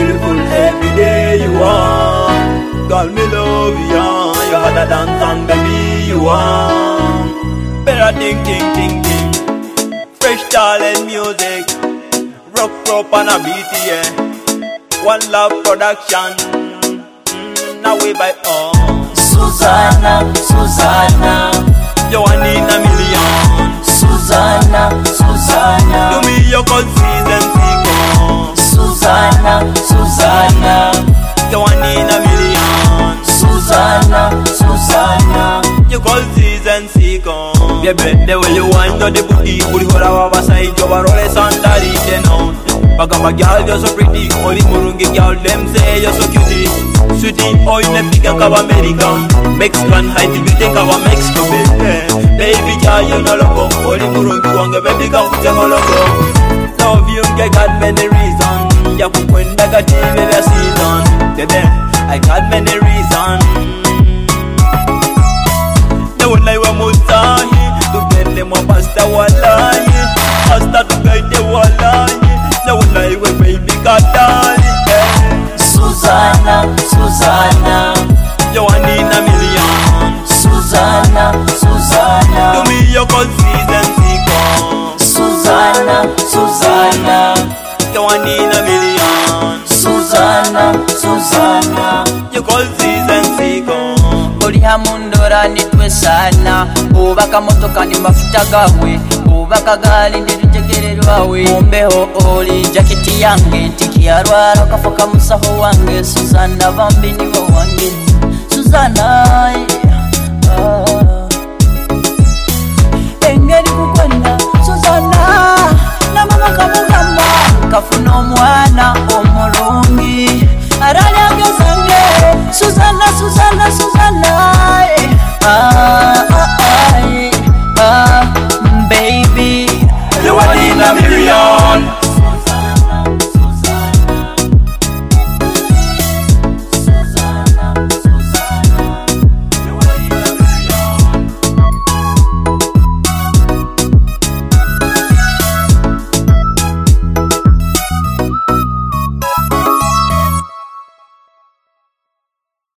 beautiful every day you are. Call me love you, you hotter than sun, baby you are. Better think, think, think, think. Fresh talent music, rock on a beat, yeah. One Love production, now we by Susanna, Susanna, you one in a million. Susanna, Susanna, Do me your consistency, Susanna, Susanna, you one in a million. Susanna, Susanna, You call season come. Baby, the way you wind on the booty, booty hold our side, you are always under it now. Bagamba girl, you're so pretty. Only Murungi girl, them say you're so cutie. Sweetie, oh you never think of American. Mexican, high till you think of Mexico, baby. Baby girl, you know loco. Only Murungi wanga, baby girl, take a loco. Love you, I got many reasons. You put when I got TV season. Baby, I got many reasons. Wallahi wa mutahi tupende mapasta wallahi hasta tukaide wallahi na wallahi we baby kadali Susanna, Susanna, you one in a million. Susanna, Susanna, Do me your consistency come. Susanna, Susanna, You one in a million. Susanna, Susanna, You consistency come. Oli hamundora nitwe sana ubaka motoka ni mafuta gawe ubaka gali ndirujegererwawe ombeho oli jaketi yange ntikiarwaro kafoka musaho wange Susanna bambi niwo wange Susanna engeri kukwenda Susanna na mama kamugamba kafuna omwana